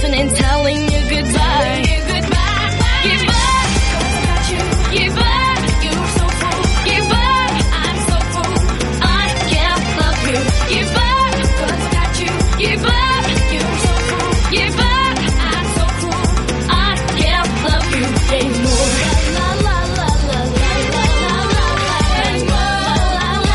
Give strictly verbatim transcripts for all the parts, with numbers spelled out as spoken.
leaving and telling you goodbye. Give up, give up, you're so full. Give up, I'm so full. I can't love you. Give up, 'cause I got you. Give up, you're so full. Give up, I'm so full. I can't love you anymore. La la la la la la la la la la la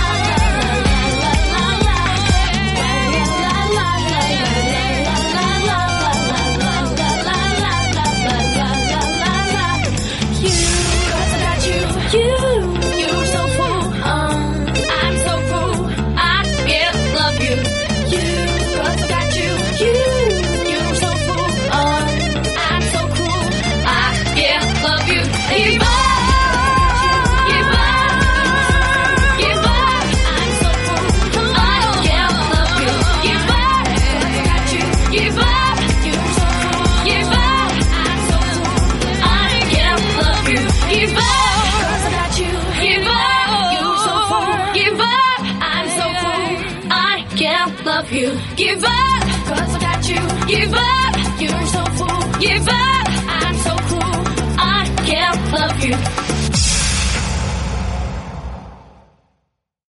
You, you're so full, um, I'm so full, I can't love you. You, 'cause I got you. You, you're so full, um, I'm so cool, I can't love you. Give up, give up, give up, I'm so full, I can't love you. Give up, 'cause I got you. Give up, you're so full. Give up, I'm so full, I can't love you. Give up. Give up, you're so full. Give up, I'm so full. I can't love you. Give up, 'cause I got you. Give up, you're so full. Give up, I'm so cool. I can't love you.